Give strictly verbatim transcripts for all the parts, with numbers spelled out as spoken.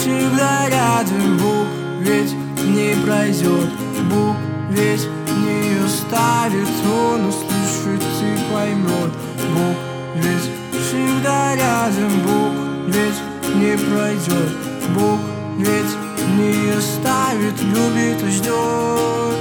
всегда рядом. Бог ведь не пройдет, Бог ведь не оставит. Он услышит и поймет. Бог ведь всегда рядом. Бог ведь не пройдет, Бог ведь не оставит, любит и ждет.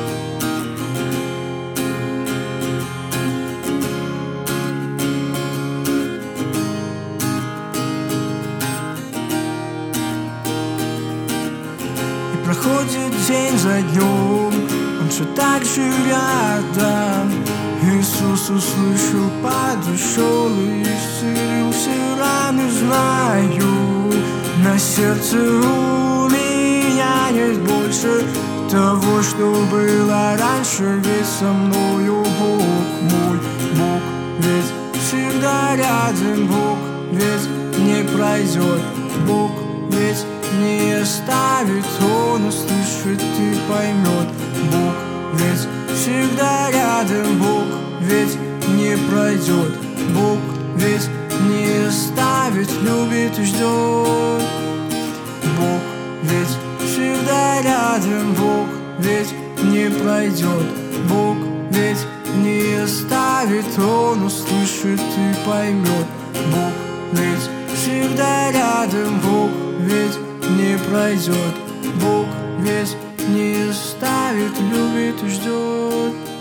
И проходит день за днем, он все так же рядом. Иисус услышал, подошел и исцелил все раны, знаю. На сердце у меня нет больше того, что было раньше. Ведь со мною Бог мой, Бог ведь всегда рядом. Бог ведь не пройдет, Бог ведь не оставит. Он услышит и поймет. Бог ведь всегда рядом. Бог ведь не пройдет, Бог ведь не оставит, любит и ждет. Бог ведь всегда рядом. Бог ведь не пройдет, Бог ведь не оставит. Он услышит и поймет. Бог ведь всегда рядом. Бог ведь не пройдет, Бог ведь не оставит, любит и ждет.